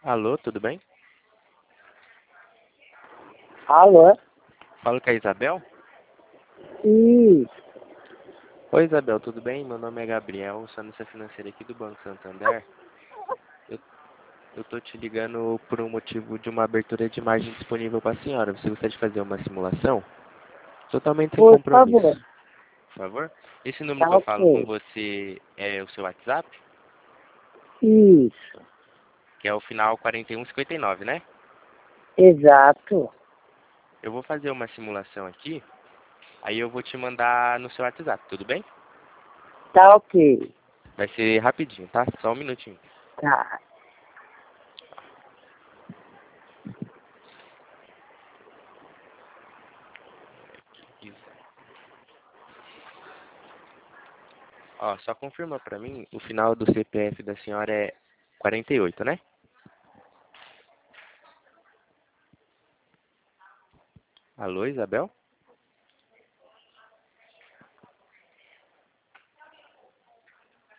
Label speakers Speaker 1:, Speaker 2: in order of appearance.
Speaker 1: Alô, tudo bem?
Speaker 2: Alô?
Speaker 1: Falo com a Isabel?
Speaker 2: Isso.
Speaker 1: Oi, Isabel, tudo bem? Meu nome é Gabriel, sou analista financeiro aqui do Banco Santander. Eu, eu tô te ligando por um motivo de uma abertura de margem disponível para a senhora. Você gostaria de fazer uma simulação? Totalmente sem
Speaker 2: Por
Speaker 1: compromisso.
Speaker 2: favor.
Speaker 1: Por favor? Esse número
Speaker 2: Tá
Speaker 1: que eu falo com
Speaker 2: ok.
Speaker 1: você é o seu WhatsApp?
Speaker 2: Isso.
Speaker 1: Que é o final 4159, né?
Speaker 2: Exato.
Speaker 1: Eu vou fazer uma simulação aqui, aí eu vou te mandar no seu WhatsApp, tudo bem?
Speaker 2: Tá ok.
Speaker 1: Vai ser rapidinho, tá? Só um minutinho.
Speaker 2: Tá.
Speaker 1: Ó, só confirma pra mim, o final do CPF da senhora é 48, né? Alô, Isabel?